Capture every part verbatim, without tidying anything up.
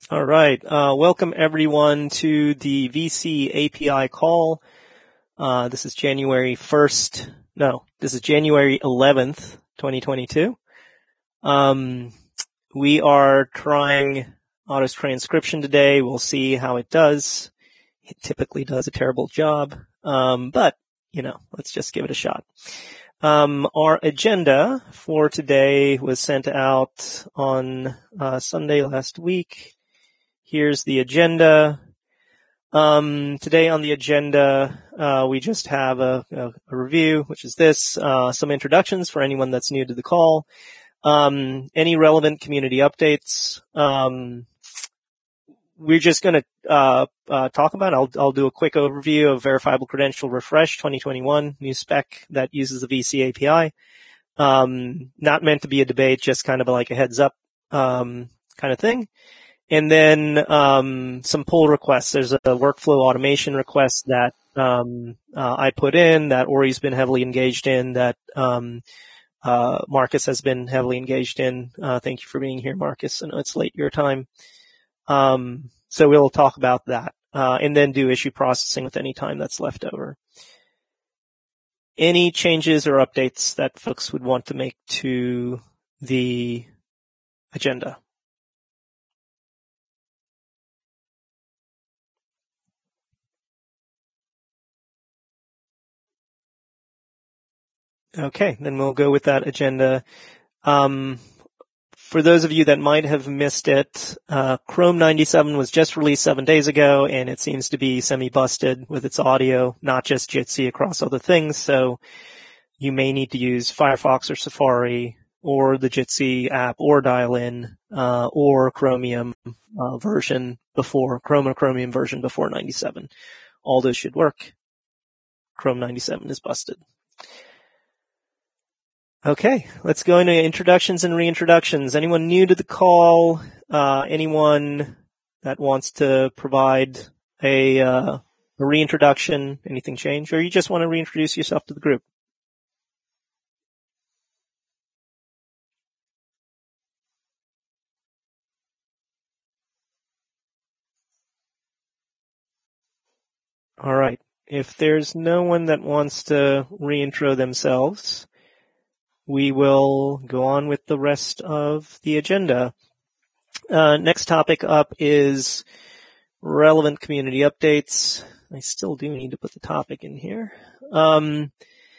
All right. Uh, welcome everyone to the V C A P I call. Uh, this is January first. No, this is January eleventh, twenty twenty-two. Um, we are trying Otto's transcription today. We'll see how it does. It typically does a terrible job. Um, but, you know, let's just give it a shot. Um, our agenda for today was sent out on uh, Sunday last week. Here's the agenda. Um, today on the agenda, uh, we just have a, a, a review, which is this, uh, some introductions for anyone that's new to the call, um, any relevant community updates. Um, we're just going to uh, uh, talk about. I'll, I'll do a quick overview of Verifiable Credential Refresh twenty twenty-one, new spec that uses the V C A P I. Um, not meant to be a debate, just kind of like a heads up um, kind of thing. And then um, some pull requests. There's a workflow automation request that um, uh, I put in, that Ori's been heavily engaged in, that um, uh, Marcus has been heavily engaged in. Uh, thank you for being here, Marcus. I know it's late your time. Um, so we'll talk about that uh, and then do issue processing with any time that's left over. Any changes or updates that folks would want to make to the agenda? Okay, then we'll go with that agenda. Um, for those of you that might have missed it, uh, Chrome ninety-seven was just released seven days ago, and it seems to be semi-busted with its audio, not just Jitsi across other things, so you may need to use Firefox or Safari or the Jitsi app or dial-in uh, or Chromium uh, version before, Chrome or Chromium version before ninety-seven. All those should work. Chrome ninety-seven is busted. Okay, let's go into introductions and reintroductions. Anyone new to the call? Uh, anyone that wants to provide a, uh, a reintroduction? Anything change? Or you just want to reintroduce yourself to the group? All right. If there's no one that wants to reintro themselves, we will go on with the rest of the agenda. Uh, next topic up is relevant community updates. I still do need to put the topic in here. Um,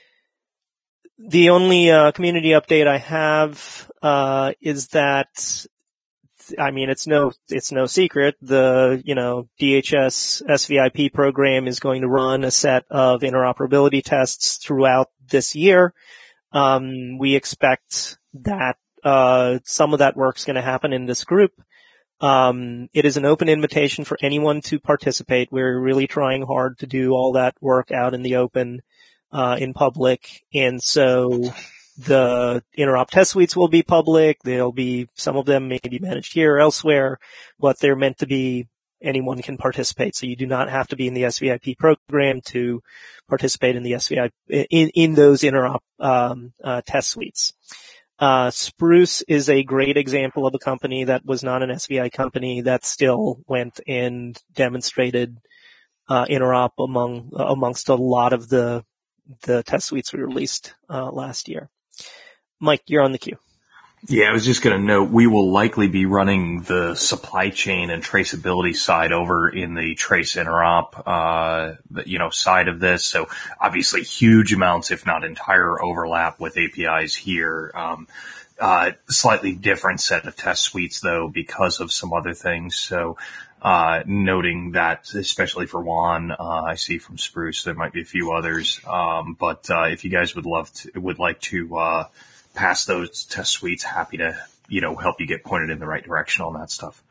the only uh, community update I have uh, is that, I mean, it's no it's no secret. The you know D H S S V I P program is going to run a set of interoperability tests throughout this year. Um, we expect that uh, some of that work's going to happen in this group. Um, it is an open invitation for anyone to participate. We're really trying hard to do all that work out in the open, uh, in public. And so the interop test suites will be public. There'll be, some of them may be managed here or elsewhere, but they're meant to be, anyone can participate. So you do not have to be in the S V I P program to participate in the S V I P, in, in those interop, um, uh, test suites. Uh, Spruce is a great example of a company that was not an S V I company that still went and demonstrated, uh, interop among, uh, amongst a lot of the, the test suites we released, uh, last year. Mike, you're on the queue. Yeah, I was just going to note, we will likely be running the supply chain and traceability side over in the Trace Interop, uh, you know, side of this. So obviously huge amounts, if not entire overlap with A P Is here. Um, uh, slightly different set of test suites though, because of some other things. So, uh, noting that, especially for Juan, uh, I see from Spruce, there might be a few others. Um, but, uh, if you guys would love to, would like to, uh, pass those test suites, happy to, you know, help you get pointed in the right direction on that stuff.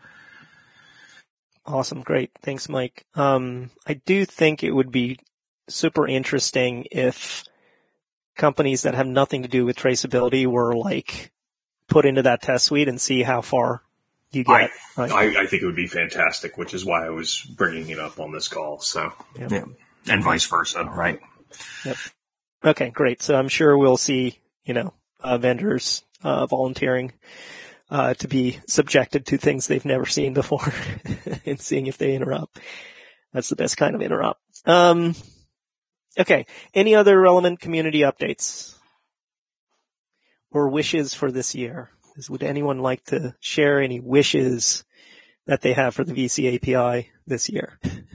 Awesome. Great. Thanks, Mike. Um, I do think it would be super interesting if companies that have nothing to do with traceability were like put into that test suite and see how far you get. I, right? I, I think it would be fantastic, which is why I was bringing it up on this call. So, yep. yeah. And vice versa, right? Yep. Okay, great. So I'm sure we'll see, you know, uh, vendors, uh, volunteering. uh, to be subjected to things they've never seen before and seeing if they interrupt. That's the best kind of interrupt. Um, okay. Any other relevant community updates or wishes for this year? Would anyone like to share any wishes that they have for the V C A P I this year?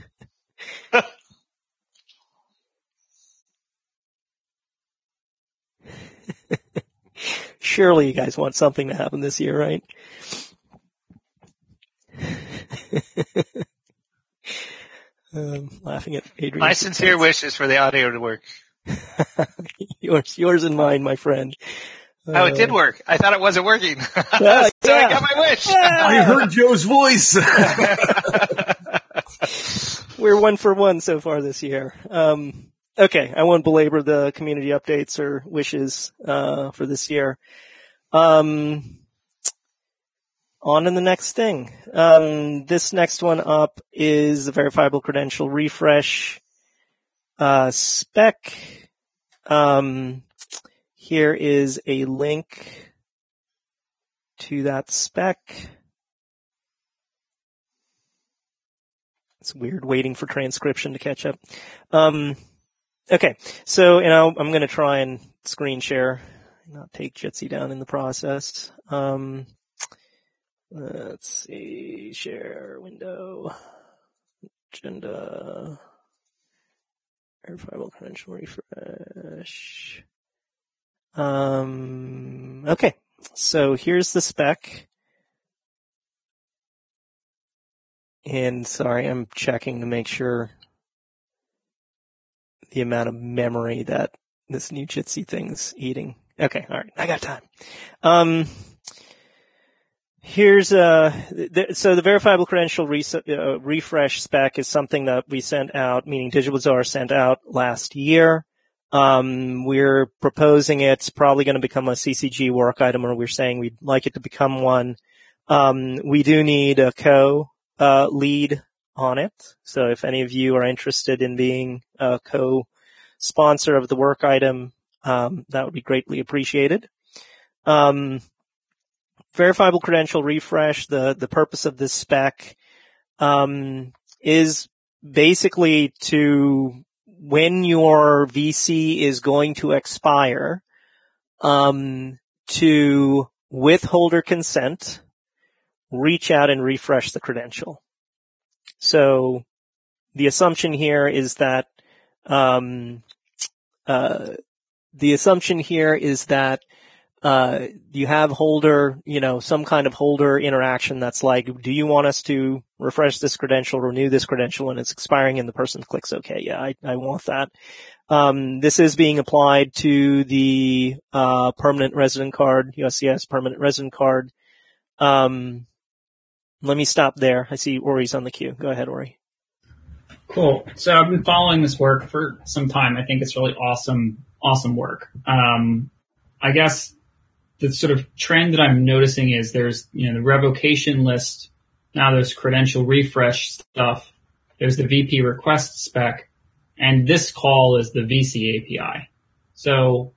Surely you guys want something to happen this year, right? um, laughing at Adrian. My sincere wish is for the audio to work. yours, yours and mine, my friend. Uh, oh, it did work. I thought it wasn't working. Uh, so yeah. I got my wish. Yeah. I heard Joe's voice. We're one for one so far this year. Um, okay, I won't belabor the community updates or wishes uh, for this year. Um, on to the next thing. Um, this next one up is the verifiable credential refresh uh, spec. Um, here is a link to that spec. It's weird waiting for transcription to catch up. Um, okay, so you know I'm going to try and screen share, not take Jitsi down in the process. Um, let's see, share window, agenda, verifiable credential refresh. Um, okay, so here's the spec. And sorry, I'm checking to make sure the amount of memory that this new Jitsi thing's eating. Okay, all right, I got time. Um, here's uh, th- so the verifiable credential re- uh, refresh spec is something that we sent out, meaning DigitalBazaar sent out last year. Um, we're proposing it's probably going to become a C C G work item, or we're saying we'd like it to become one. Um, we do need a co. Uh, lead on it. So if any of you are interested in being a co-sponsor of the work item, um, that would be greatly appreciated. Um, verifiable credential refresh, the, the purpose of this spec, um, is basically to, when your V C is going to expire, um, to with holder consent, reach out and refresh the credential. So the assumption here is that um, uh, the assumption here is that uh, you have holder, you know, some kind of holder interaction that's like, do you want us to refresh this credential, renew this credential, and it's expiring, and the person clicks OK. Yeah, I, I want that. Um, this is being applied to the uh, permanent resident card, U S C S permanent resident card. Um, Let me stop there. I see Ori's on the queue. Go ahead, Ori. Cool. So I've been following this work for some time. I think it's really awesome, awesome work. Um, I guess the sort of trend that I'm noticing is there's, you know, the revocation list. Now there's credential refresh stuff. There's the V P request spec, and this call is the V C A P I. So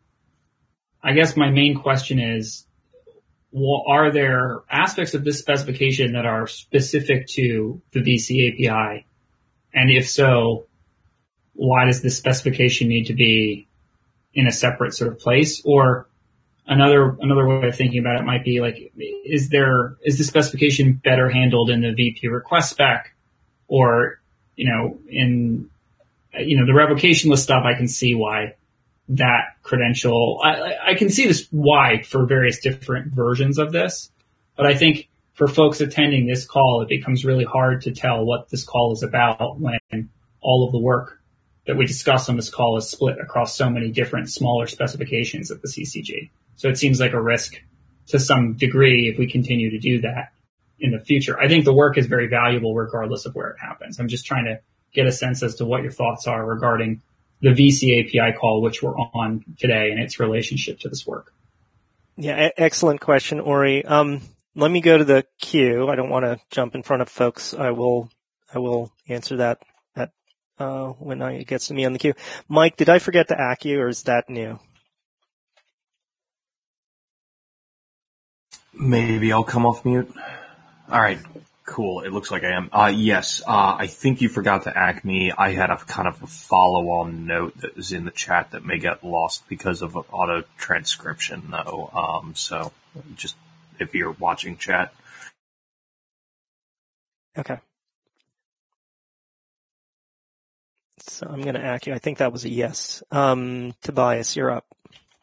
I guess my main question is, well, are there aspects of this specification that are specific to the V C A P I? And if so, why does this specification need to be in a separate sort of place? Or another, another way of thinking about it might be like, is there, is the specification better handled in the V P request spec? Or, you know, in, you know, the revocation list stuff, I can see why that credential, I, I can see this why for various different versions of this, but I think for folks attending this call, it becomes really hard to tell what this call is about when all of the work that we discuss on this call is split across so many different smaller specifications at the C C G. So it seems like a risk to some degree if we continue to do that in the future. I think the work is very valuable regardless of where it happens. I'm just trying to get a sense as to what your thoughts are regarding the V C A P I call, which we're on today, and its relationship to this work. Yeah, e- excellent question, Ori. Um, let me go to the queue. I don't want to jump in front of folks. I will, I will answer that at, uh, when I, it gets to me on the queue. Mike, did I forget to ask you, or is that new? Maybe I'll come off mute. All right. Cool. It looks like I am. Uh, yes. Uh, I think you forgot to ask me. I had a kind of a follow-on note that was in the chat that may get lost because of auto transcription, though. Um, so just if you're watching chat. Okay. So I'm going to ask you. I think that was a yes. Um, Tobias, you're up.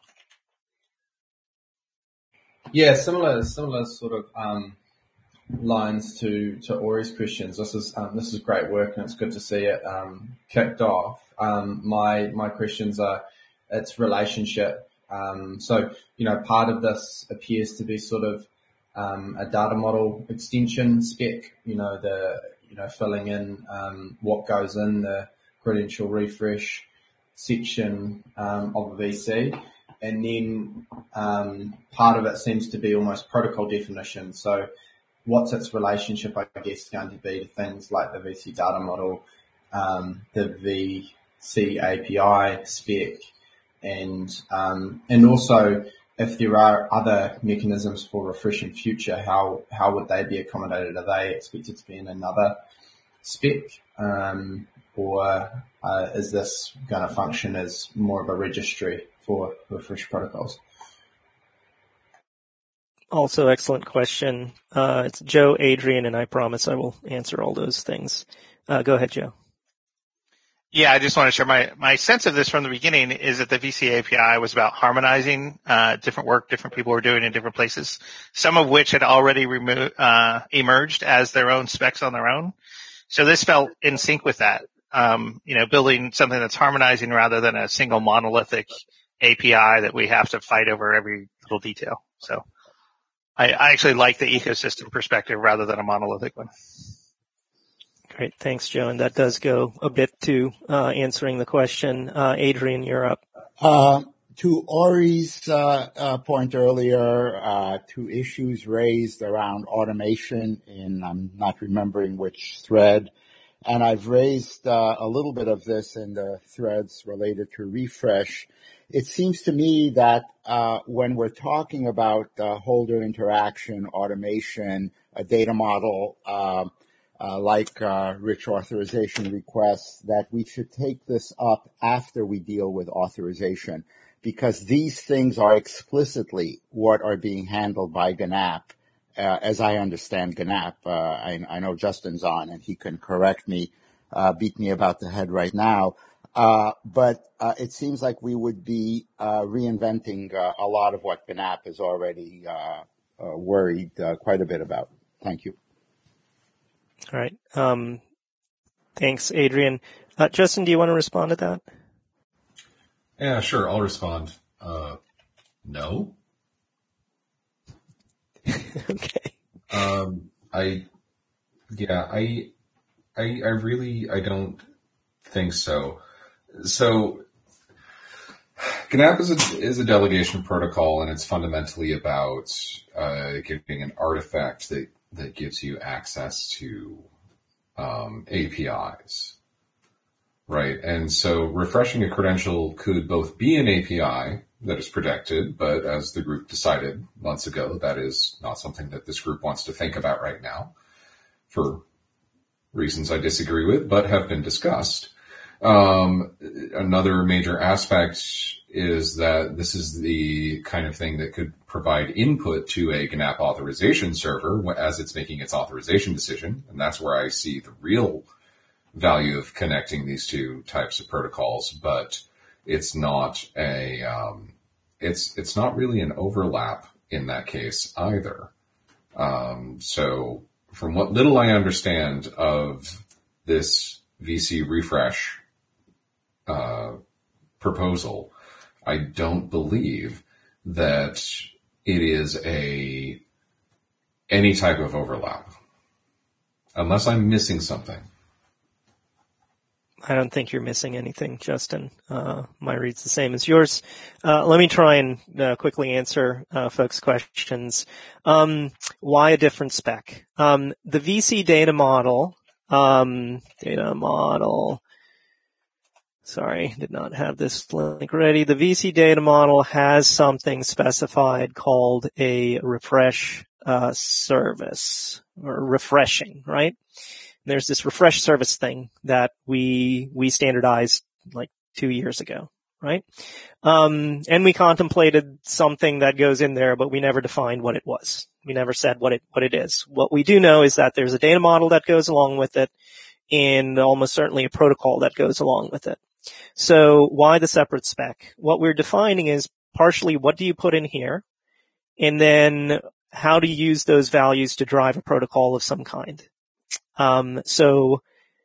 Yeah, similar, similar sort of um, lines to to Ori's questions. This is um, this is great work, and it's good to see it um, kicked off. Um, my my questions are its relationship. Um, so you know, part of this appears to be sort of um, a data model extension spec. You know, the you know filling in um, what goes in the credential refresh section um, of a V C. And then um, part of it seems to be almost protocol definition. So what's its relationship, I guess, going to be to things like the V C data model, um, the V C A P I spec, and um, and also if there are other mechanisms for refresh in future, how how would they be accommodated? Are they expected to be in another spec? Um, or uh, is this going to function as more of a registry for refresh protocols? Also, excellent question. Uh, it's Joe, Adrian, and I promise I will answer all those things. Uh, go ahead, Joe. Yeah, I just want to share my, my sense of this from the beginning is that the V C A P I was about harmonizing uh, different work different people were doing in different places, some of which had already remo- uh, emerged as their own specs on their own. So this felt in sync with that. Um, you know, building something that's harmonizing rather than a single monolithic A P I that we have to fight over every little detail. So I, I actually like the ecosystem perspective rather than a monolithic one. Great. Thanks, Joe. And that does go a bit to uh, answering the question. Uh, Adrian, you're up. Uh, to Ori's uh, uh, point earlier, uh, two issues raised around automation in, I'm not remembering which thread. And I've raised uh, a little bit of this in the threads related to refresh. It seems to me that uh, when we're talking about uh, holder interaction, automation, a data model uh, uh, like uh, rich authorization requests, that we should take this up after we deal with authorization, because these things are explicitly what are being handled by G N A P. Uh, as I understand G N A P, uh, I, I know Justin's on and he can correct me, uh, beat me about the head right now. Uh, but uh, it seems like we would be uh, reinventing uh, a lot of what G N A P is already uh, uh, worried uh, quite a bit about. Thank you. All right. Um, thanks, Adrian. Uh, Justin, do you want to respond to that? Yeah, sure. I'll respond. Uh, no. Okay. Um, I, yeah, I, I, I really, I don't think so. So, G N A P is a, is a delegation protocol, and it's fundamentally about uh, giving an artifact that, that gives you access to um, A P Is, right? And so refreshing a credential could both be an A P I that is protected, but as the group decided months ago, that is not something that this group wants to think about right now for reasons I disagree with, but have been discussed. Um, another major aspect is that this is the kind of thing that could provide input to a G N A P authorization server as it's making its authorization decision. And that's where I see the real value of connecting these two types of protocols, but it's not a, um, it's, it's not really an overlap in that case either. Um, so from what little I understand of this V C refresh uh, proposal, I don't believe that it is a any type of overlap, unless I'm missing something. I don't think you're missing anything, Justin. Uh, my read's the same as yours. Uh, let me try and uh, quickly answer uh, folks' questions. Um, why a different spec? Um, the V C data model, um, data model. sorry, did not have this link ready. The V C data model has something specified called a refresh uh, service, or refreshing, right? And there's this refresh service thing that we we standardized like two years ago, right? Um, and we contemplated something that goes in there, but we never defined what it was. We never said what it what it is. What we do know is that there's a data model that goes along with it, and almost certainly a protocol that goes along with it. So why the separate spec? What we're defining is partially what do you put in here, and then how do you use those values to drive a protocol of some kind. Um, so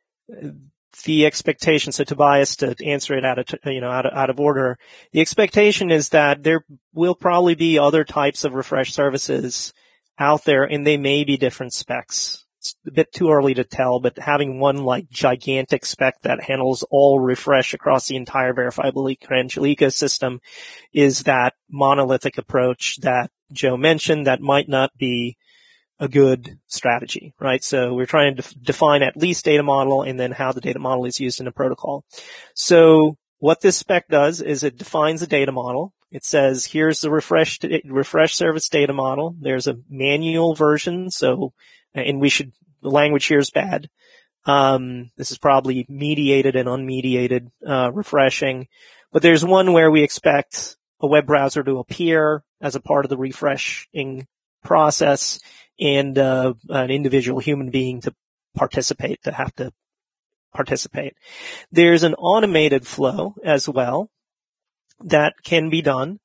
the expectation, so Tobias, to answer it out of, you know, out of, out of order, the expectation is that there will probably be other types of refresh services out there, and they may be different specs. It's a bit too early to tell, but having one like gigantic spec that handles all refresh across the entire verifiable credential ecosystem is that monolithic approach that Joe mentioned that might not be a good strategy, right? So we're trying to def- define at least data model and then how the data model is used in a protocol. So what this spec does is it defines a data model. It says, here's the refresh, refresh service data model. There's a manual version. So, and we should, the language here is bad. Um, this is probably mediated and unmediated, uh, refreshing, but there's one where we expect a web browser to appear as a part of the refreshing process, and uh, an individual human being to participate, to have to participate. There's an automated flow as well that can be done.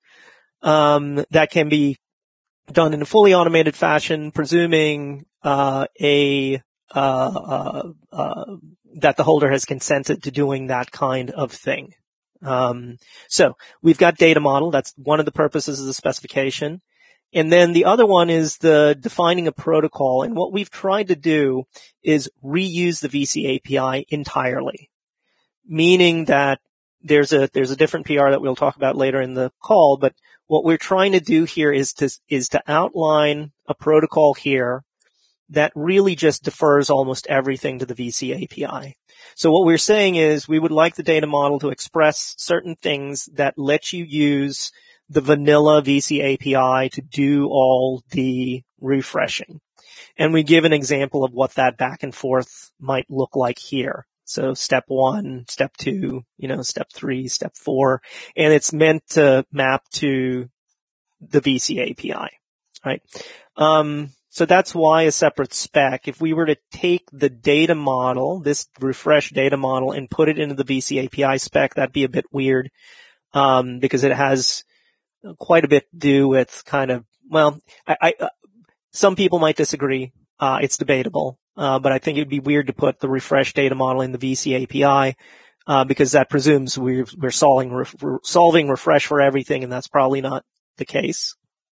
Um, that can be done in a fully automated fashion, presuming uh, a uh, uh, uh, that the holder has consented to doing that kind of thing. Um, so we've got data model. That's one of the purposes of the specification. And then the other one is the defining a protocol. And what we've tried to do is reuse the V C A P I entirely, meaning that there's a, there's a different P R that we'll talk about later in the call. But what we're trying to do here is to, is to outline a protocol here that really just defers almost everything to the V C A P I. So what we're saying is we would like the data model to express certain things that let you use the vanilla V C A P I to do all the refreshing. And we give an example of what that back and forth might look like here. So step one, step two, you know, step three, step four, and it's meant to map to the V C A P I, right? Um, so that's why a separate spec. If we were to take the data model, this refresh data model, and put it into the V C A P I spec, that'd be a bit weird, um, because it has quite a bit to do with kind of, well, I, I uh, some people might disagree. Uh, it's debatable. Uh, but I think it'd be weird to put the refresh data model in the V C A P I, uh, because that presumes we're, we're solving, re- solving refresh for everything, and that's probably not the case.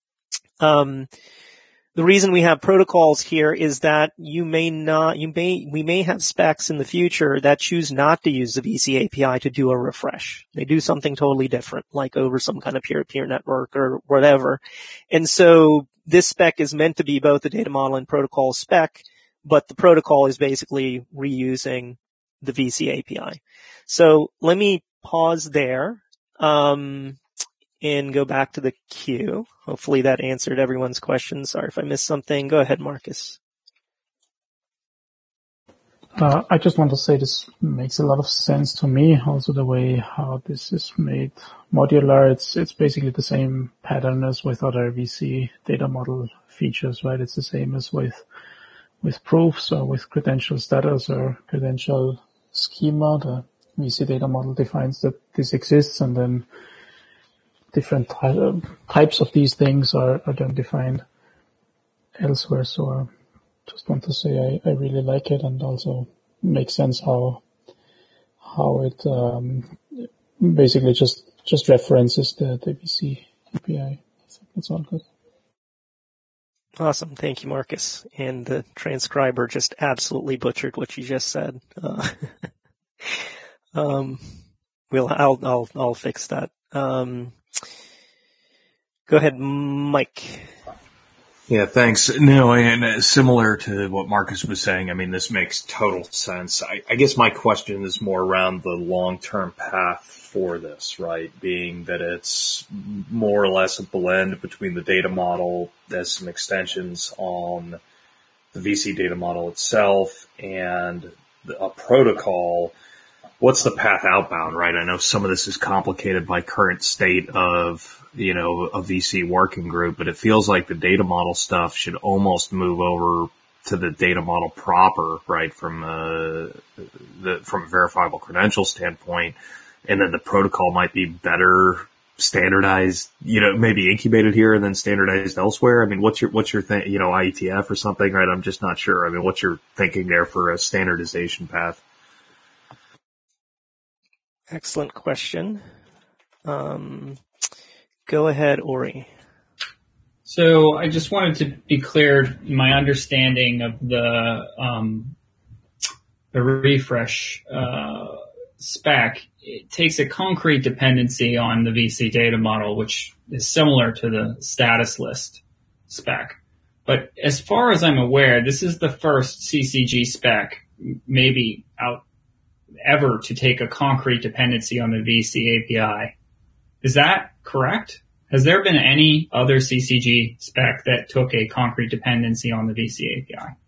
Um, the reason we have protocols here is that you may not, you may, we may have specs in the future that choose not to use the V C A P I to do a refresh. They do something totally different, like over some kind of peer-to-peer network or whatever. And so this spec is meant to be both a data model and protocol spec, but the protocol is basically reusing the V C A P I. So let me pause there, um, and go back to the queue. Hopefully that answered everyone's questions. Sorry if I missed something. Go ahead, Marcus. Uh, I just want to say this makes a lot of sense to me. Also the way how this is made modular. It's, it's basically the same pattern as with other V C data model features, right? It's the same as with with proofs or with credential status or credential schema. The V C data model defines that this exists, and then different ty- types of these things are, are then defined elsewhere. So I just want to say I, I really like it, and also makes sense how how it um, basically just just references the, the V C A P I. So that's all good. Awesome. Thank you, Marcus. And the transcriber just absolutely butchered what you just said. Uh, um, we'll, I'll, I'll, I'll fix that. Um, go ahead, Mike. Yeah, thanks. No, and similar to what Marcus was saying, I mean, this makes total sense. I, I guess my question is more around the long-term path for this, right? Being that it's more or less a blend between the data model, there's some extensions on the V C data model itself, and a protocol. What's the path outbound, right? I know some of this is complicated by current state of, you know, a V C working group, but it feels like the data model stuff should almost move over to the data model proper, right? From uh the, from a verifiable credential standpoint. And then the protocol might be better standardized, you know, maybe incubated here and then standardized elsewhere. I mean, what's your, what's your thing, you know, I E T F or something, right? I'm just not sure. I mean, what's your thinking there for a standardization path? Excellent question. Um, go ahead, Ori. So I just wanted to be clear, my understanding of the um, the refresh uh, spec, it takes a concrete dependency on the V C data model, which is similar to the status list spec. But as far as I'm aware, this is the first C C G spec, maybe out ever, to take a concrete dependency on the V C A P I. Is that correct? Has there been any other C C G spec that took a concrete dependency on the V C A P I?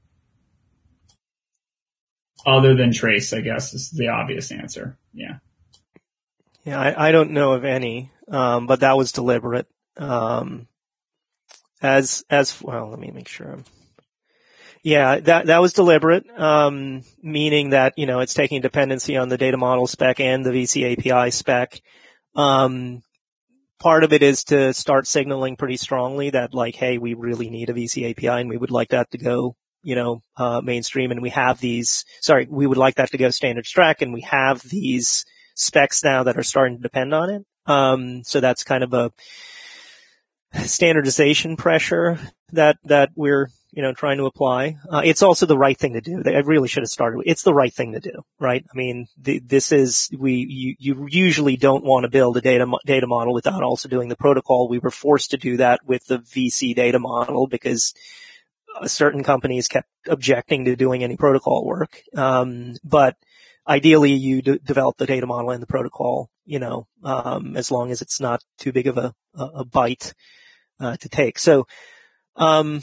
Other than Trace, I guess, is the obvious answer. Yeah. Yeah, I, I don't know of any, um, but that was deliberate. Um, as, as, well, let me make sure I'm, yeah, that, that was deliberate, um, meaning that, you know, it's taking dependency on the data model spec and the V C A P I spec. Um, part of it is to start signaling pretty strongly that, like, hey, we really need a V C A P I and we would like that to go, you know, uh, mainstream, and we have these, sorry, we would like that to go standard Strac, and we have these specs now that are starting to depend on it. Um, so that's kind of a standardization pressure that, that we're, you know, trying to apply. Uh, it's also the right thing to do. I really should have started with, it's the right thing to do, right? I mean, the, this is, we, you, you usually don't want to build a data, data model without also doing the protocol. We were forced to do that with the V C data model because certain companies kept objecting to doing any protocol work. Um, but ideally you d- develop the data model and the protocol, you know, um, as long as it's not too big of a, a, a bite, uh, to take. So, um,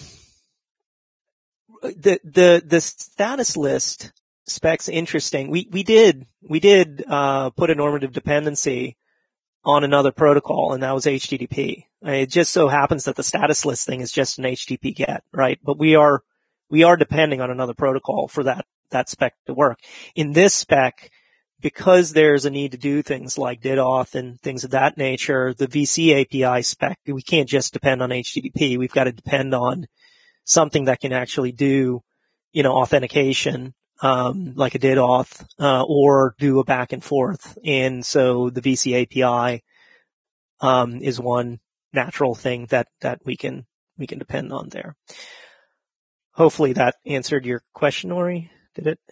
the, the, the status list spec's interesting. We, we did, we did, uh, put a normative dependency on another protocol, and that was H T T P. It just so happens that the status list thing is just an H T T P GET, right? But we are, we are depending on another protocol for that, that spec to work. In this spec, because there's a need to do things like D D Auth and things of that nature, the V C A P I spec, we can't just depend on H T T P. We've got to depend on something that can actually do, you know, authentication, um, like a D D Auth, uh, or do a back and forth. And so the V C A P I, um, is one natural thing that, that we can, we can depend on there. Hopefully that answered your question, Ori. Did it?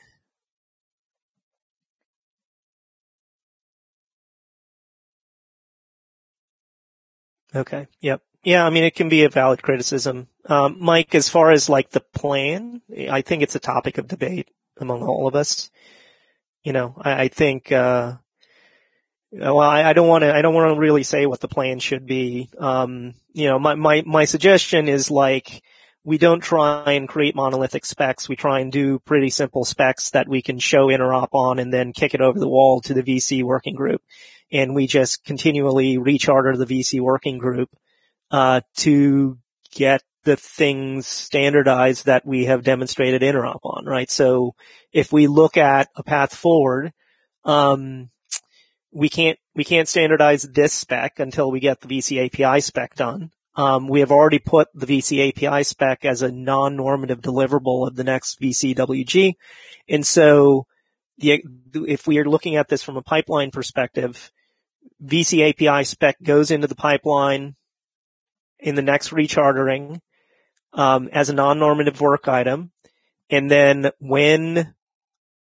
Okay. Yep. Yeah. I mean, it can be a valid criticism. Um, Mike, as far as like the plan, I think it's a topic of debate among all of us. You know, I, I think, uh, well, I, I don't want to, I don't want to really say what the plan should be. Um, you know, my, my, my suggestion is like, we don't try and create monolithic specs. We try and do pretty simple specs that we can show interop on and then kick it over the wall to the V C working group. And we just continually recharter the V C working group, uh, to get the things standardized that we have demonstrated interop on, right? So if we look at a path forward, um, we can't, we can't standardize this spec until we get the V C A P I spec done. Um, we have already put the V C A P I spec as a non-normative deliverable of the next V C W G. And so the, if we are looking at this from a pipeline perspective, V C A P I spec goes into the pipeline in the next rechartering, um, as a non-normative work item. And then when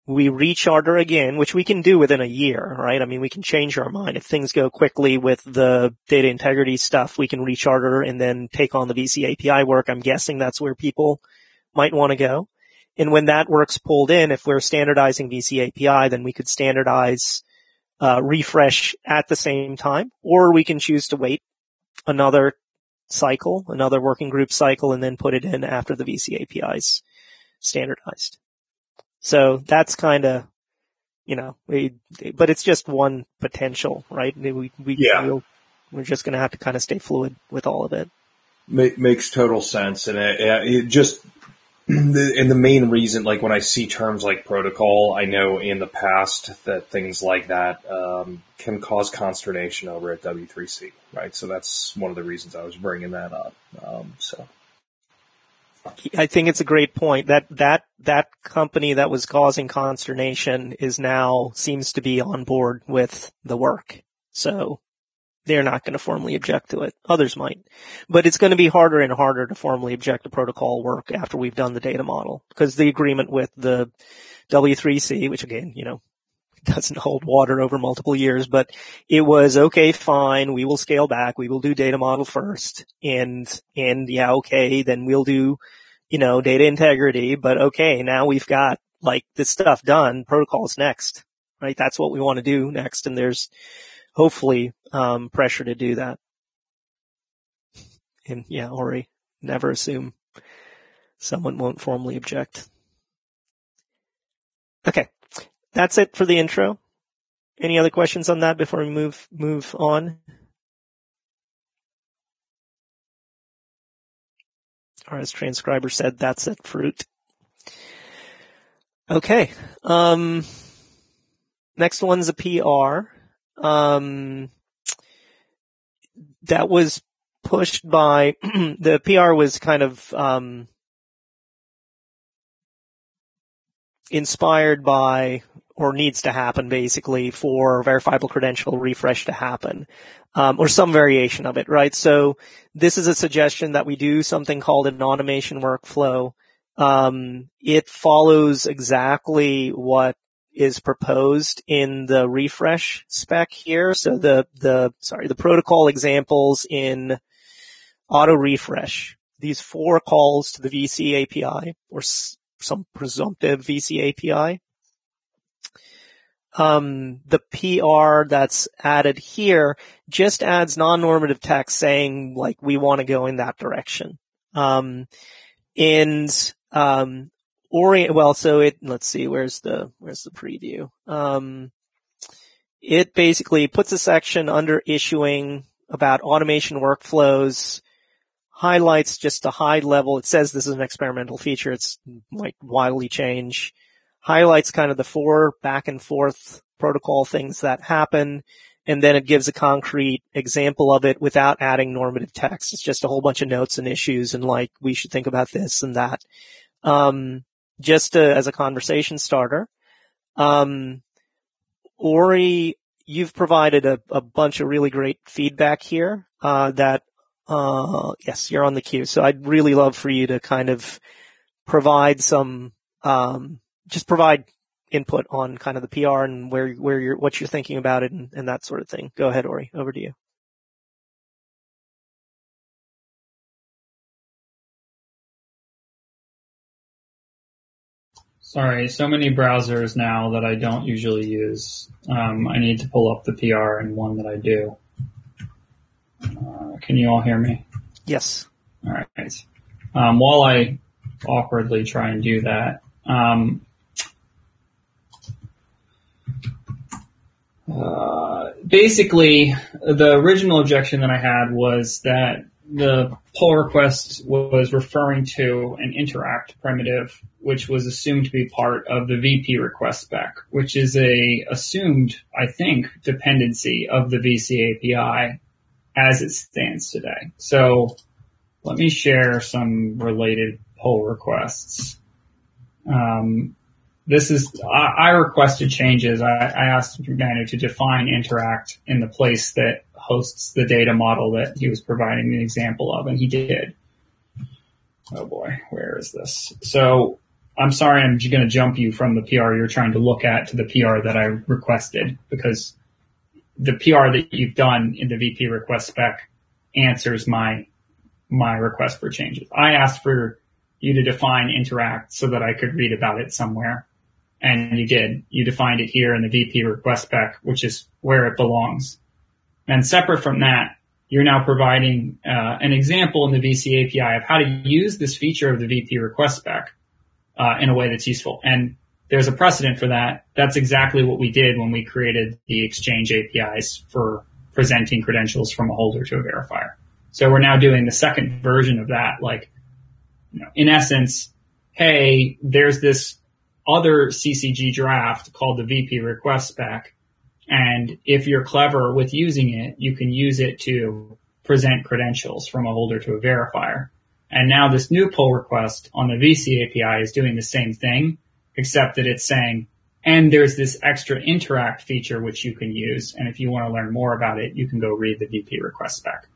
we recharter again, which we can do within a year, right? I mean, we can change our mind. If things go quickly with the data integrity stuff, we can recharter and then take on the V C A P I work. I'm guessing that's where people might want to go. And when that work's pulled in, if we're standardizing V C A P I, then we could standardize uh, refresh at the same time, or we can choose to wait another cycle, another working group cycle, and then put it in after the V C A P I's standardized. So that's kind of, you know, we, but it's just one potential, right? We, we, yeah. we'll, we're just going to have to kind of stay fluid with all of it. Make, makes total sense. And it, it just, and the main reason, like when I see terms like protocol, I know in the past that things like that, um, can cause consternation over at W three C, right? So that's one of the reasons I was bringing that up. Um, so. I think it's a great point. That that that company that was causing consternation is now seems to be on board with the work. So they're not going to formally object to it. Others might. But it's going to be harder and harder to formally object to protocol work after we've done the data model, because the agreement with the W three C, which again, you know, doesn't hold water over multiple years, but it was, okay, fine, we will scale back, we will do data model first, and, and yeah, okay, then we'll do, you know, data integrity, but okay, now we've got, like, this stuff done, protocols next, right? That's what we want to do next, and there's hopefully, um, pressure to do that. And yeah, Ori, never assume someone won't formally object. Okay. That's it for the intro. Any other questions on that before we move move on? Or as transcriber said, that's it, fruit. Okay. Um, next one's a P R. Um, that was pushed by, the P R was kind of um, inspired by, or needs to happen basically for verifiable credential refresh to happen, um, or some variation of it, right? So this is a suggestion that we do something called an automation workflow. Um, it follows exactly what is proposed in the refresh spec here. So the, the, sorry, the protocol examples in auto refresh, these four calls to the V C A P I or s- some presumptive V C A P I. Um, the P R that's added here just adds non-normative text saying, like, we want to go in that direction. Um, and, um, orient, well, so it, let's see, where's the, where's the preview? Um, it basically puts a section under issuing about automation workflows, highlights just a high level. It says this is an experimental feature. It's might wildly change. Highlights kind of the four back and forth protocol things that happen, and then it gives a concrete example of it without adding normative text. It's just a whole bunch of notes and issues and, like, we should think about this and that. Um, just to, as a conversation starter. Um, Ori, you've provided a, a bunch of really great feedback here, uh, that, uh, yes, you're on the queue. So I'd really love for you to kind of provide some, um, just provide input on kind of the P R and where, where you're, what you're thinking about it and, and that sort of thing. Go ahead, Ori. Over to you. Sorry, so many browsers now that I don't usually use. Um, I need to pull up the P R in one that I do. Uh, can you all hear me? Yes. All right. Um, while I awkwardly try and do that, um, uh, basically, the original objection that I had was that the pull request was referring to an interact primitive, which was assumed to be part of the V P request spec, which is a assumed, I think, dependency of the V C A P I as it stands today. So let me share some related pull requests. Um, this is, I, I requested changes. I, I asked Manu to define interact in the place that hosts the data model that he was providing an example of, and he did. Oh boy, where is this? So I'm sorry, I'm going to jump you from the P R you're trying to look at to the P R that I requested, because the P R that you've done in the V P request spec answers my my request for changes. I asked for you to define interact so that I could read about it somewhere, and you did. You defined it here in the V P request spec, which is where it belongs. And separate from that, you're now providing uh, an example in the V C A P I of how to use this feature of the V P request spec uh, in a way that's useful. And there's a precedent for that. That's exactly what we did when we created the Exchange A P Is for presenting credentials from a holder to a verifier. So we're now doing the second version of that. Like, you know, in essence, hey, there's this other C C G draft called the V P request spec. And if you're clever with using it, you can use it to present credentials from a holder to a verifier. And now this new pull request on the V C A P I is doing the same thing, except that it's saying, and there's this extra interact feature which you can use. And if you want to learn more about it, you can go read the V P request spec.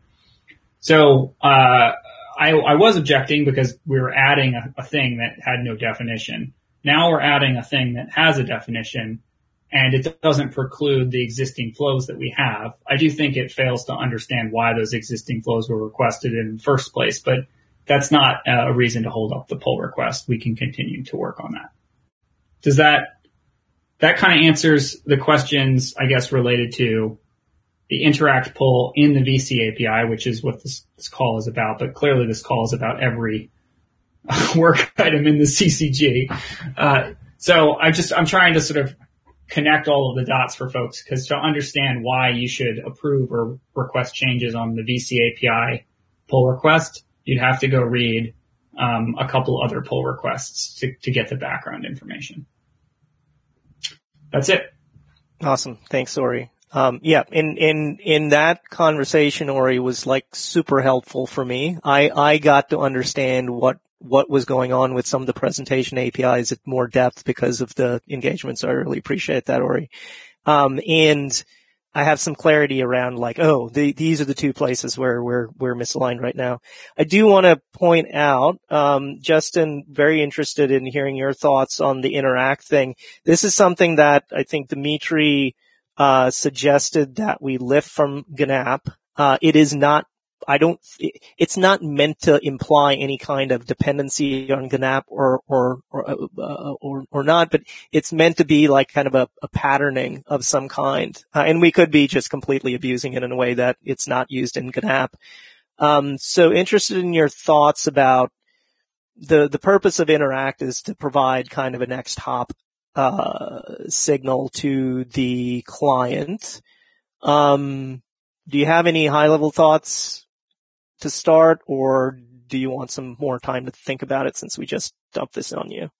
So, uh, I, I was objecting because we were adding a, a thing that had no definition. Now we're adding a thing that has a definition, and it doesn't preclude the existing flows that we have. I do think it fails to understand why those existing flows were requested in the first place, but that's not a reason to hold up the pull request. We can continue to work on that. Does that, that kind of answers the questions, I guess, related to the interact pull in the V C A P I, which is what this, this call is about, but clearly this call is about every work item in the C C G. Uh, so I just, I'm trying to sort of connect all of the dots for folks, because to understand why you should approve or request changes on the V C A P I pull request, you'd have to go read um, a couple other pull requests to, to get the background information. That's it. Awesome. Thanks, Ori. Um, yeah, in, in, in that conversation, Ori, was like super helpful for me. I, I got to understand what, what was going on with some of the presentation A P Is at more depth because of the engagement. So I really appreciate that, Ori. Um, and I have some clarity around like, oh, the, these are the two places where we're, we're misaligned right now. I do want to point out, um, Justin, very interested in hearing your thoughts on the interact thing. This is something that I think Dimitri Uh, suggested that we lift from G N A P. Uh, it is not, I don't, it's not meant to imply any kind of dependency on G N A P or, or, or, uh, or, or not, but it's meant to be like kind of a, a patterning of some kind. Uh, and we could be just completely abusing it in a way that it's not used in G N A P. Um, so interested in your thoughts about the, the purpose of interact is to provide kind of a next hop Uh, signal to the client. Um, do you have any high-level thoughts to start, or do you want some more time to think about it since we just dumped this on you?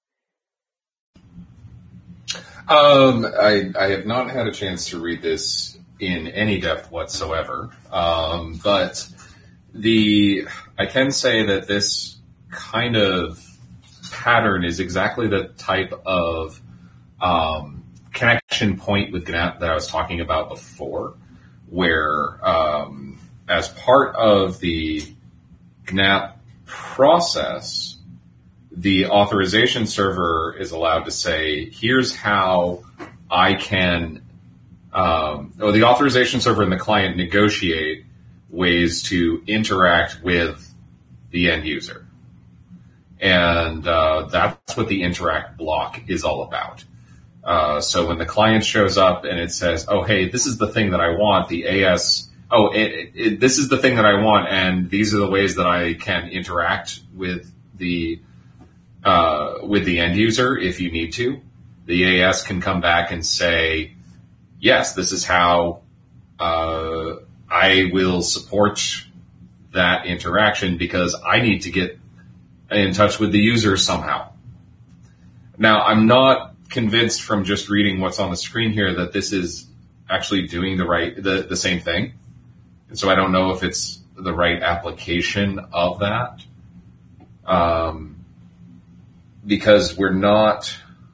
Um, I, I have not had a chance to read this in any depth whatsoever, um, but the I can say that this kind of pattern is exactly the type of Um, connection point with G N A P that I was talking about before, where um, as part of the G N A P process, the authorization server is allowed to say, here's how I can, um, or the authorization server and the client negotiate ways to interact with the end user. And uh, that's what the interact block is all about. Uh, so when the client shows up and it says, oh, hey, this is the thing that I want, the A S, oh, it, it, this is the thing that I want, and these are the ways that I can interact with the, uh, with the end user if you need to. The A S can come back and say, yes, this is how, uh, I will support that interaction because I need to get in touch with the user somehow. Now, I'm not convinced from just reading what's on the screen here that this is actually doing the right, the, the same thing. And so I don't know if it's the right application of that. Um, because we're not,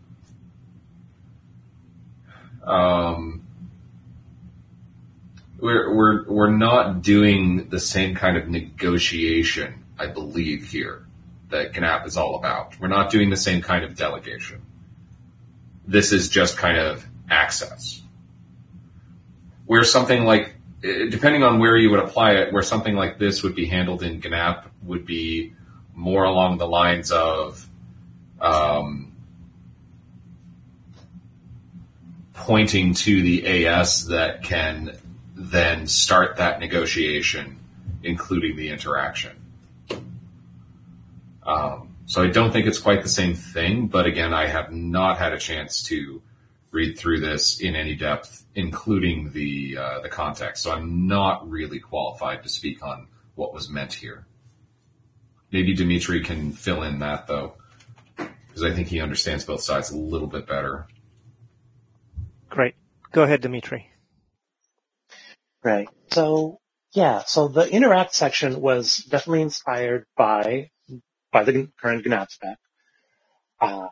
um, we're, we're, we're not doing the same kind of negotiation, I believe, here that G N A P is all about. We're not doing the same kind of delegation. This is just kind of access. Where something like, depending on where you would apply it, where something like this would be handled in G N A P would be more along the lines of um, pointing to the A S that can then start that negotiation, including the interaction. Um, so I don't think it's quite the same thing, but again, I have not had a chance to read through this in any depth, including the uh, the context. So I'm not really qualified to speak on what was meant here. Maybe Dimitri can fill in that, though, because I think he understands both sides a little bit better. Great. Go ahead, Dimitri. Right. So, yeah, so the interact section was definitely inspired by by the current G N A P spec. Uh,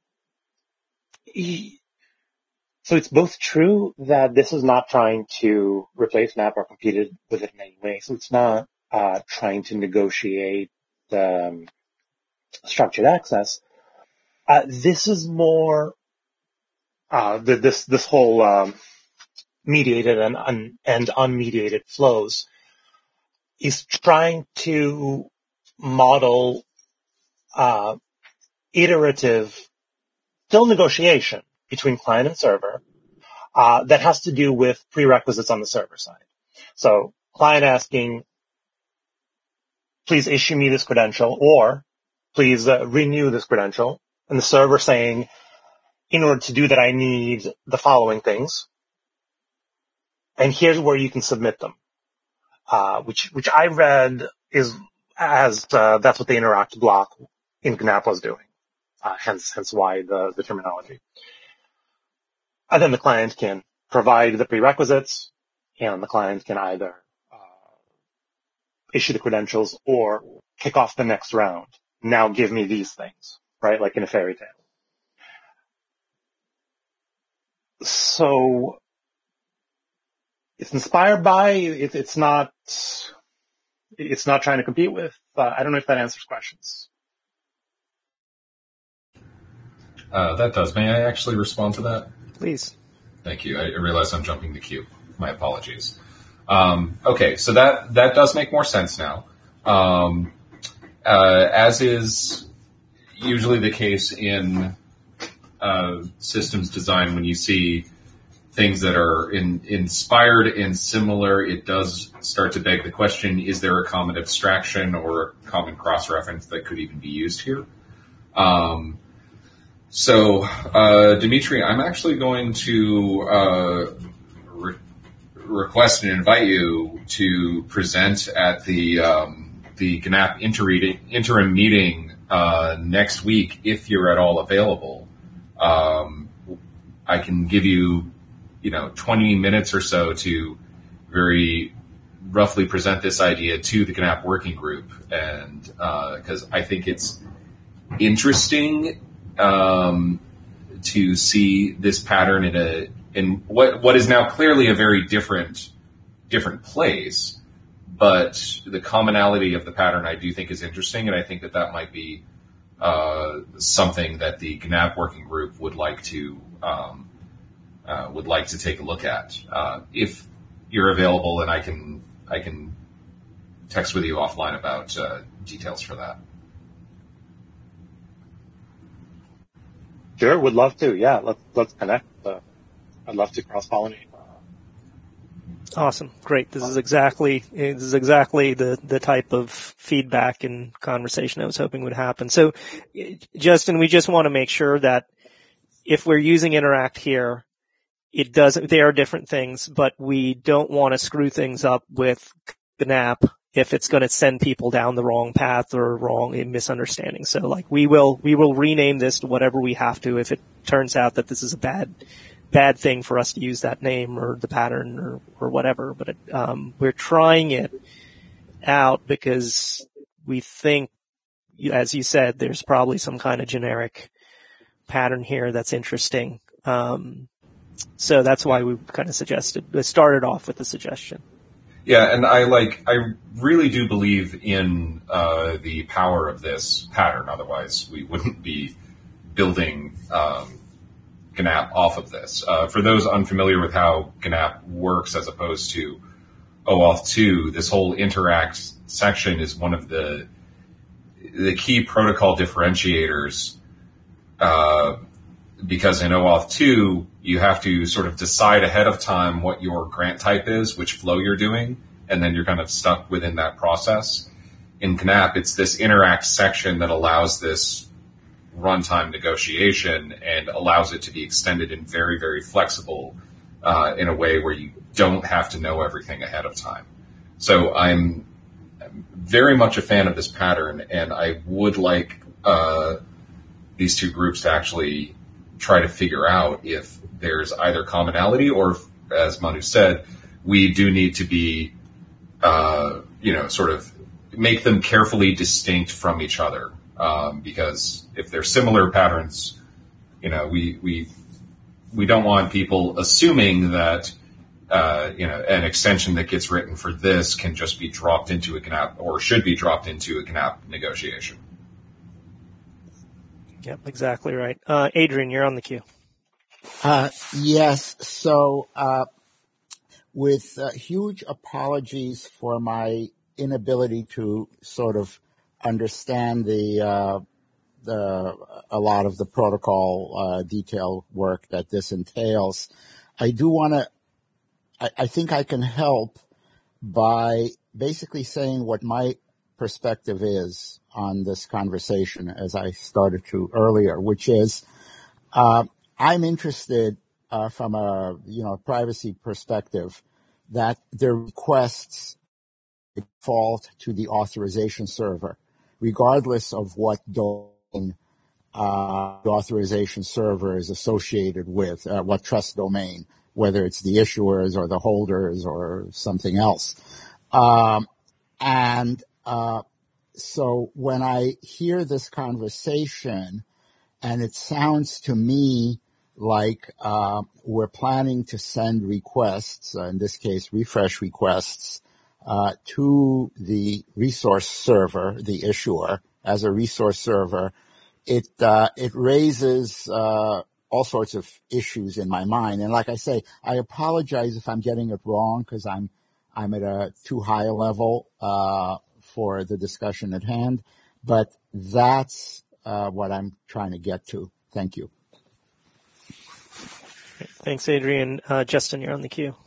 he, so it's both true that this is not trying to replace G N A P or compete with it in any way. So it's not uh, trying to negotiate the um, structured access. Uh, this is more uh, the, this this whole um, mediated and un, and unmediated flows is trying to model uh, iterative, still negotiation between client and server uh, that has to do with prerequisites on the server side. So client asking, please issue me this credential, or please uh, renew this credential, and the server saying, in order to do that, I need the following things, and here's where you can submit them. Uh, which, which I read is as, uh, that's what the interact block in G N A P was doing. Uh, hence, hence why the, the terminology. And then the client can provide the prerequisites, and the client can either, uh, issue the credentials or kick off the next round. Now give me these things, right? Like in a fairy tale. So, it's inspired by, it, it's not, it's not trying to compete with. Uh, I don't know if that answers questions. Uh, that does. May I actually respond to that? Please. Thank you. I realize I'm jumping the queue. My apologies. Um, okay, so that, that does make more sense now. Um, uh, as is usually the case in uh, systems design, when you see things that are in, inspired and similar, it does start to beg the question, is there a common abstraction or a common cross-reference that could even be used here? Um, so, uh, Dimitri, I'm actually going to uh, re- request and invite you to present at the um, the G N A P inter- interim meeting uh, next week, if you're at all available. Um, I can give you you know, twenty minutes or so to very roughly present this idea to the G N A P working group. And, uh, cause I think it's interesting, um, to see this pattern in a, in what, what is now clearly a very different, different place. But the commonality of the pattern I do think is interesting. And I think that that might be, uh, something that the G N A P working group would like to, um, Uh, would like to take a look at. Uh, if you're available, and I can I can text with you offline about uh, details for that. Sure, would love to. Yeah, let's let's connect. Uh, I'd love to cross pollinate. Awesome, great. This is exactly this is exactly the the type of feedback and conversation I was hoping would happen. So, Justin, we just want to make sure that if we're using Interact here, it doesn't, they are different things, but we don't want to screw things up with G N A P if it's going to send people down the wrong path or wrong in misunderstanding. So like we will, we will rename this to whatever we have to if it turns out that this is a bad, bad thing for us to use that name or the pattern or, or whatever. But, it, um, we're trying it out because we think, as you said, there's probably some kind of generic pattern here that's interesting. Um, So that's why we kind of suggested, started off with the suggestion. Yeah, and I like I really do believe in uh, the power of this pattern. Otherwise, we wouldn't be building um, G N A P off of this. Uh, for those unfamiliar with how G N A P works as opposed to OAuth two, this whole interact section is one of the the key protocol differentiators. Uh, because in OAuth two, you have to sort of decide ahead of time what your grant type is, which flow you're doing, and then you're kind of stuck within that process. In G N A P, it's this interact section that allows this runtime negotiation and allows it to be extended and very, very flexible uh, in a way where you don't have to know everything ahead of time. So I'm very much a fan of this pattern, and I would like uh, these two groups to actually try to figure out if there's either commonality or, if, as Manu said, we do need to be, uh, you know, sort of make them carefully distinct from each other. Um, because if they're similar patterns, you know, we, we, we don't want people assuming that, uh, you know, an extension that gets written for this can just be dropped into a G N A P or should be dropped into a G N A P negotiation. Yep, exactly right. Uh, Adrian, you're on the queue. Uh, yes. So, uh, with uh, huge apologies for my inability to sort of understand the, uh, the, a lot of the protocol, uh, detail work that this entails, I do want to, I, I think I can help by basically saying what my perspective is on this conversation, as I started to earlier, which is, uh, I'm interested, uh, from a, you know, privacy perspective that the requests default to the authorization server, regardless of what domain, uh, the authorization server is associated with, uh, what trust domain, whether it's the issuers or the holders or something else. Um, and, uh, so when I hear this conversation, and it sounds to me like uh, we're planning to send requests, uh, in this case refresh requests, uh, to the resource server, the issuer, as a resource server, it uh, it raises uh, all sorts of issues in my mind. And like I say, I apologize if I'm getting it wrong because I'm I'm at a too high a level uh, for the discussion at hand, but that's uh, what I'm trying to get to. Thank you. Thanks, Adrian. Uh, Justin, you're on the queue.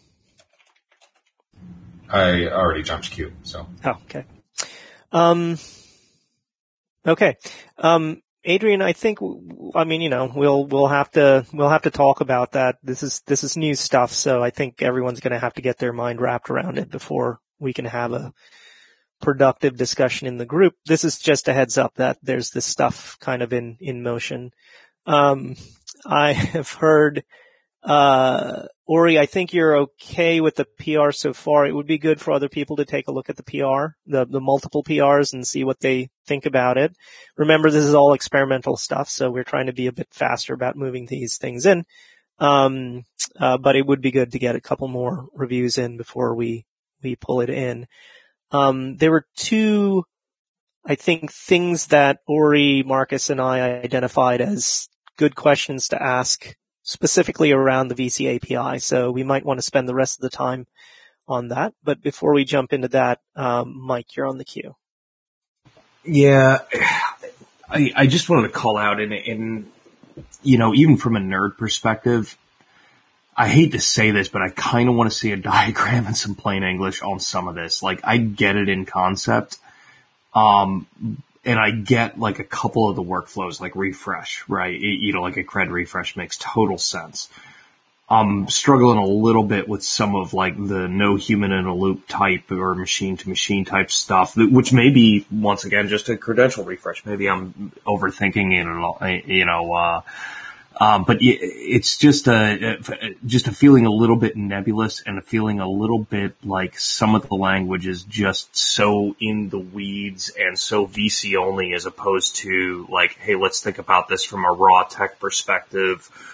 I already jumped queue, so. Oh, okay. Um, okay. Um, Adrian, I think, I mean, you know, we'll, we'll have to, we'll have to talk about that. This is, this is new stuff, so I think everyone's going to have to get their mind wrapped around it before we can have a productive discussion in the group. This is just a heads up that there's this stuff kind of in, in motion. Um, I have heard, uh, Ori, I think you're okay with the P R so far. It would be good for other people to take a look at the P R, the, the multiple P Rs, and see what they think about it. Remember, this is all experimental stuff, so we're trying to be a bit faster about moving these things in. Um, uh, but it would be good to get a couple more reviews in before we, we pull it in. Um, there were two, I think, things that Ori, Marcus, and I identified as good questions to ask specifically around the V C A P I. So we might want to spend the rest of the time on that. But before we jump into that, um, Mike, you're on the queue. Yeah, I, I just wanted to call out, and, and, you know, even from a nerd perspective, I hate to say this, but I kind of want to see a diagram in some plain English on some of this. Like, I get it in concept. Um, and I get like a couple of the workflows, like refresh, right? You know, like a cred refresh makes total sense. I'm struggling a little bit with some of like the no human in a loop type or machine to machine type stuff, which may be once again just a credential refresh. Maybe I'm overthinking it, you know, uh, Um, but it's just a, just a feeling a little bit nebulous and a feeling a little bit like some of the language is just so in the weeds and so V C only as opposed to like, hey, let's think about this from a raw tech perspective.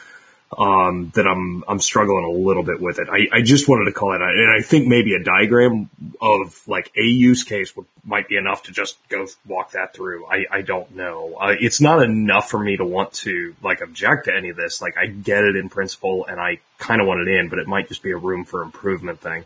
um, that I'm I'm struggling a little bit with it. I, I just wanted to call it out, and I think maybe a diagram of like a use case would, might be enough to just go walk that through. I, I don't know. Uh, it's not enough for me to want to like object to any of this. Like I get it in principle, and I kind of want it in, but it might just be a room for improvement thing.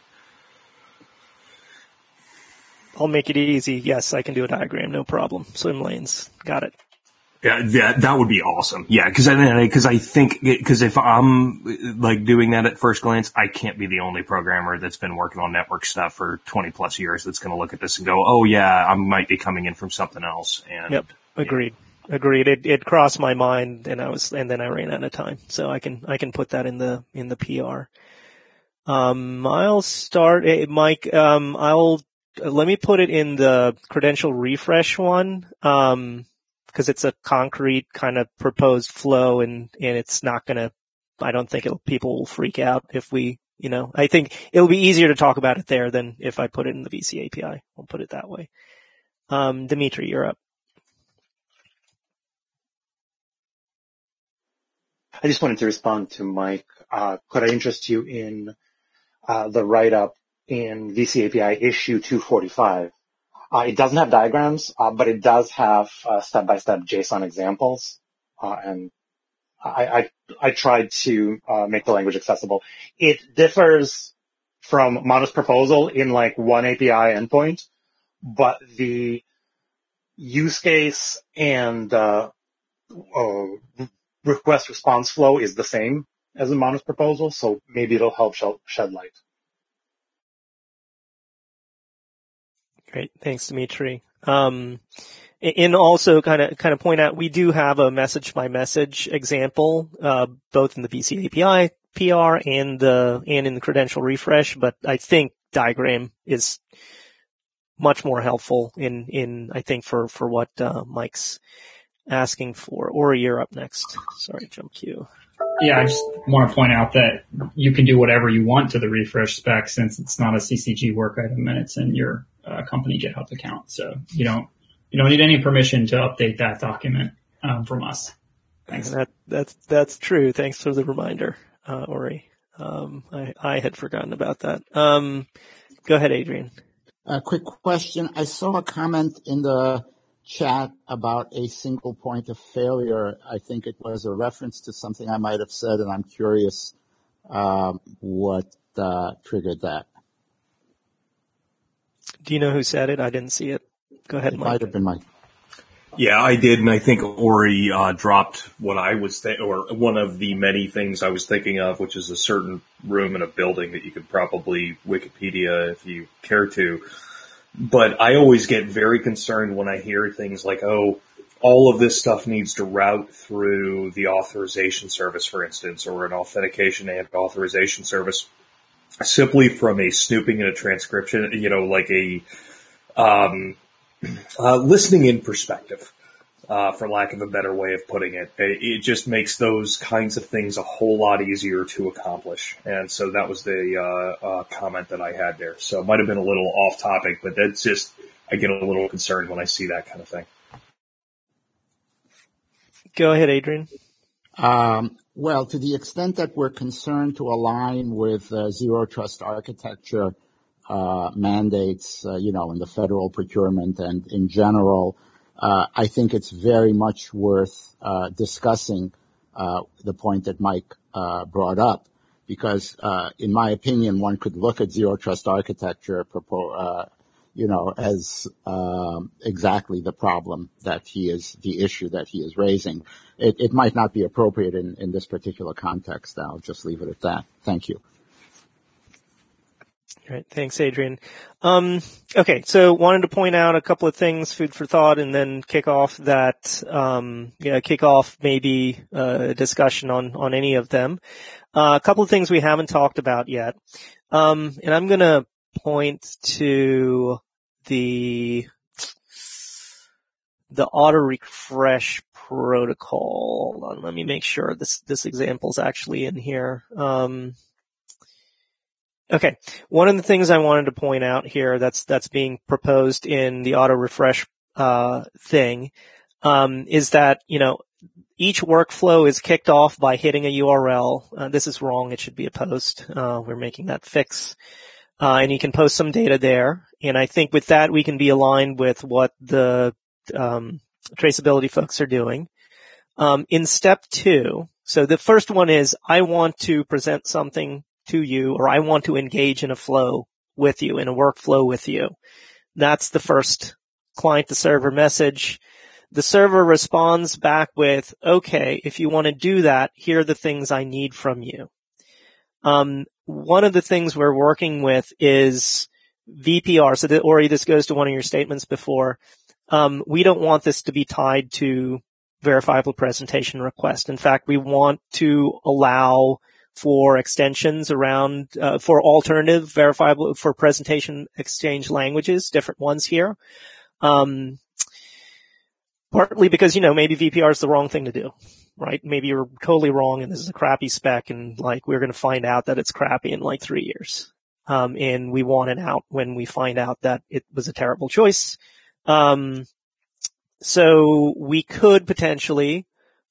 I'll make it easy. Yes, I can do a diagram, no problem. Swim lanes, got it. Yeah, that, that would be awesome. Yeah, cause I, cause I think, cause if I'm like doing that at first glance, I can't be the only programmer that's been working on network stuff for twenty plus years that's going to look at this and go, oh yeah, I might be coming in from something else. And yep, agreed. Yeah. Agreed. It, it crossed my mind and I was, and then I ran out of time. So I can, I can put that in the, in the P R. Um, I'll start, Mike, um, I'll, let me put it in the credential refresh one. Um, because it's a concrete kind of proposed flow and, and it's not going to, I don't think it'll, people will freak out if we, you know, I think it'll be easier to talk about it there than if I put it in the V C A P I. We'll put it that way. Um, Dimitri, you're up. I just wanted to respond to Mike. Uh, could I interest you in, uh, the write-up in V C A P I issue two forty-five? Uh, it doesn't have diagrams, uh, but it does have uh, step-by-step JSON examples, uh, and I, I, I tried to uh, make the language accessible. It differs from Modest Proposal in like one A P I endpoint, but the use case and uh, uh, request response flow is the same as a Modest Proposal, so maybe it'll help shed light. Great. Thanks, Dimitri. Um, and also kind of, kind of point out, we do have a message by message example, uh, both in the V C A P I P R and the, and in the credential refresh, but I think diagram is much more helpful in, in, I think for, for what, uh, Mike's asking for. Ori, you're up next. Sorry, jump queue. Yeah, I just want to point out that you can do whatever you want to the refresh spec since it's not a C C G work item and it's in your uh, company GitHub account. So you don't you don't need any permission to update that document um, from us. Thanks. That, that's that's true. Thanks for the reminder, uh, Ori. Um, I, I had forgotten about that. Um, go ahead, Adrian. A quick question. I saw a comment in the chat about a single point of failure. I think it was a reference to something I might have said, and I'm curious um, what uh, triggered that. Do you know who said it? I didn't see it. Go ahead, it Mike. It might have been Mike. Yeah, I did, and I think Ori uh, dropped what I was th- or one of the many things I was thinking of, which is a certain room in a building that you could probably Wikipedia if you care to. But I always get very concerned when I hear things like, oh, all of this stuff needs to route through the authorization service, for instance, or an authentication and authorization service, simply from a snooping and a transcription, you know, like a um, uh, listening in perspective, uh, for lack of a better way of putting it. It just makes those kinds of things a whole lot easier to accomplish. And so that was the uh, uh, comment that I had there. So it might have been a little off topic, but that's just, I get a little concerned when I see that kind of thing. Go ahead, Adrian. Um, well, to the extent that we're concerned to align with uh, zero trust architecture uh, mandates, uh, you know, in the federal procurement and in general, uh, I think it's very much worth uh, discussing uh, the point that Mike uh, brought up, because uh, in my opinion, one could look at zero trust architecture, uh, you know, as um, exactly the problem that he is, the issue that he is raising. It, it might not be appropriate in, in this particular context. I'll just leave it at that. Thank you. All right. Thanks, Adrian. Um, okay. So wanted to point out a couple of things, food for thought, and then kick off that, um, yeah, kick off maybe a discussion on, on any of them. Uh, a couple of things we haven't talked about yet. Um, and I'm going to point to the, the auto refresh protocol. Hold on, let me make sure this, this example is actually in here. Um, Okay. One of the things I wanted to point out here that's, that's being proposed in the auto refresh, uh, thing, um, is that, you know, each workflow is kicked off by hitting a U R L. Uh, this is wrong. It should be a post. Uh, we're making that fix. Uh, and you can post some data there. And I think with that, we can be aligned with what the um, traceability folks are doing. Um, in step two, so the first one is I want to present something to you, or I want to engage in a flow with you, in a workflow with you. That's the first client to server message. The server responds back with, okay, if you want to do that, here are the things I need from you. Um, one of the things we're working with is V P R. So, that, Ori, this goes to one of your statements before. Um, we don't want this to be tied to verifiable presentation request. In fact, we want to allow for extensions around, uh, for alternative verifiable, for presentation exchange languages, different ones here. Um, partly because, you know, maybe V P R is the wrong thing to do, right? Maybe you're totally wrong and this is a crappy spec and like we're going to find out that it's crappy in like three years. Um, and we want it out when we find out that it was a terrible choice. Um, So we could potentially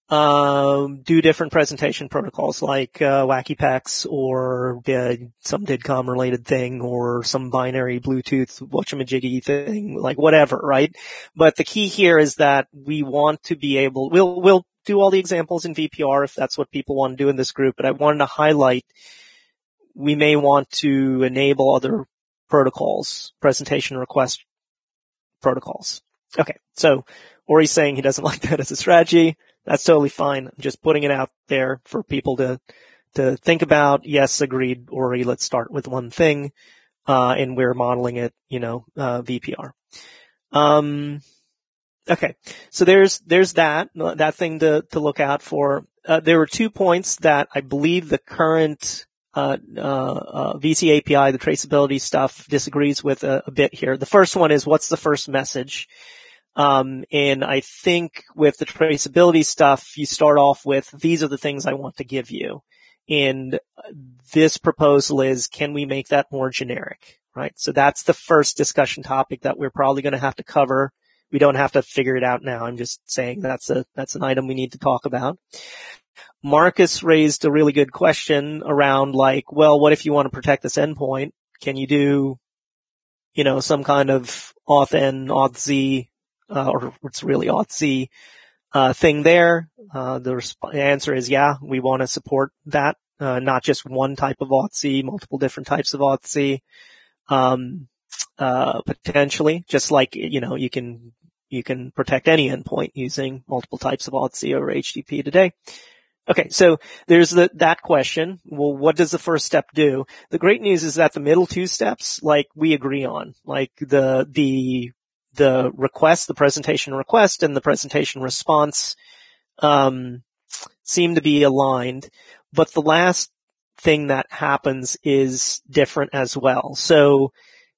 um, do different presentation protocols like uh, WackyPax or uh, some DIDCOM related thing or some binary Bluetooth whatchamajiggy thing, like whatever, right? But the key here is that we want to be able, we'll, we'll do all the examples in V P R if that's what people want to do in this group, but I wanted to highlight we may want to enable other protocols, presentation request protocols. Okay, so Ori's saying he doesn't like that as a strategy. That's totally fine. I'm just putting it out there for people to to think about. Yes, agreed, Ori. Let's start with one thing, uh, and we're modeling it, you know, uh, V P R. Um, okay, so there's there's that that thing to to look out for. Uh, there were two points that I believe the current uh, uh, uh, V C A P I, the traceability stuff, disagrees with a, a bit here. The first one is what's the first message? Um, and I think with the traceability stuff, you start off with, these are the things I want to give you. And this proposal is, can we make that more generic, right? So that's the first discussion topic that we're probably going to have to cover. We don't have to figure it out now. I'm just saying that's a, that's an item we need to talk about. Marcus raised a really good question around like, well, what if you want to protect this endpoint? Can you do, you know, some kind of auth-n, auth-z, Uh, or it's really auth-z, uh, thing there. Uh, the resp- answer is yeah, we want to support that. Uh, not just one type of auth-z, multiple different types of auth-z. Um, uh, potentially, just like, you know, you can, you can protect any endpoint using multiple types of auth-z over H T T P today. Okay, so there's the, that question. Well, what does the first step do? The great news is that the middle two steps, like, we agree on. Like, the, the, the request, the presentation request and the presentation response, um, seem to be aligned. But the last thing that happens is different as well. So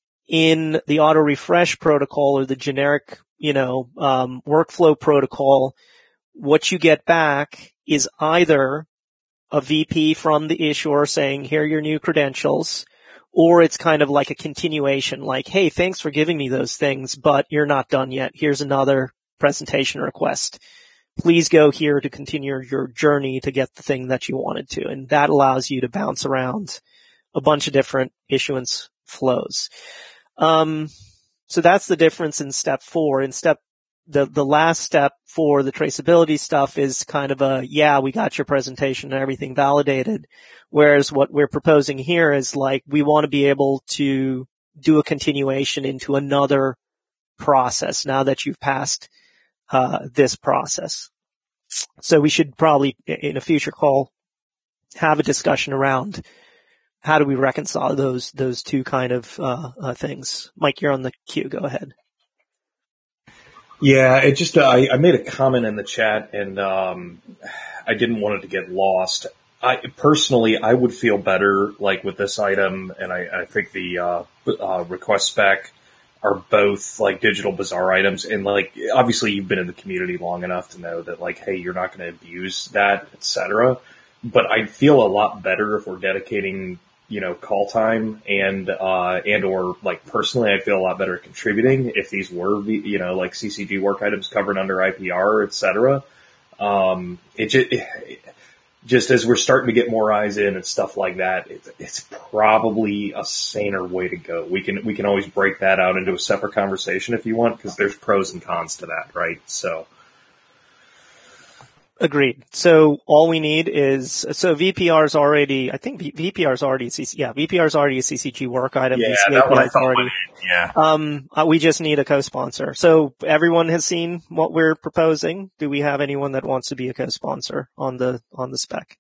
in the auto refresh protocol or the generic, you know, um, workflow protocol, what you get back is either a V P from the issuer saying, here are your new credentials, or it's kind of like a continuation, like, hey, thanks for giving me those things, but you're not done yet. Here's another presentation request. Please go here to continue your journey to get the thing that you wanted to. And that allows you to bounce around a bunch of different issuance flows. Um, so that's the difference in step four. In step The, the last step for the traceability stuff is kind of a, yeah, we got your presentation and everything validated. Whereas what we're proposing here is like, we want to be able to do a continuation into another process now that you've passed, uh, this process. So we should probably in a future call have a discussion around how do we reconcile those, those two kind of, uh, uh things. Mike, you're on the queue. Go ahead. Yeah, it just, uh, I, I made a comment in the chat and, um, I didn't want it to get lost. I, personally, I would feel better, like, with this item, and I, I think the, uh, uh, request spec are both, like, Digital Bazaar items, and, like, obviously you've been in the community long enough to know that, like, hey, you're not going to abuse that, et cetera. But I'd feel a lot better if we're dedicating, you know, call time and, uh, and or, like, personally, I'd feel a lot better at contributing if these were, you know, like C C G work items covered under I P R, et cetera. Um, it just, it, just as we're starting to get more eyes in and stuff like that, it, it's probably a saner way to go. We can, we can always break that out into a separate conversation if you want, because there's pros and cons to that, right? So. Agreed. So all we need is, so V P R is already, I think V P R is already, C C, yeah, V P R is already a C C G work item. Yeah, that one I thought already, yeah. Um, uh, we just need a co-sponsor. So everyone has seen what we're proposing. Do we have anyone that wants to be a co-sponsor on the, on the spec?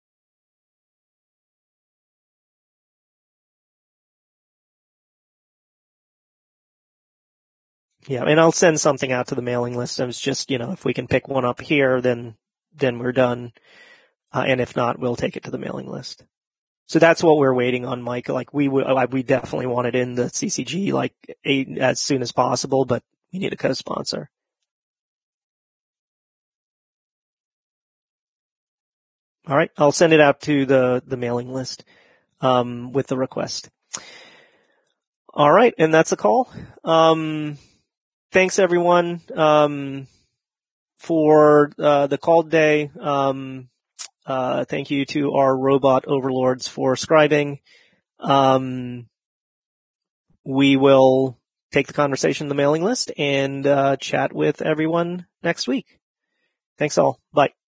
Yeah, and I'll send something out to the mailing list. I was just, you know, if we can pick one up here, then then we're done. Uh, and if not, we'll take it to the mailing list. So that's what we're waiting on, Mike. Like we would, we definitely want it in the C C G like eight, as soon as possible, but we need a co-sponsor. All right, I'll send it out to the the mailing list um, with the request. All right, and that's a call. Um, thanks everyone. Um, For uh, the call today, um, uh, thank you to our robot overlords for scribing. Um, we will take the conversation to the mailing list and uh, chat with everyone next week. Thanks all. Bye.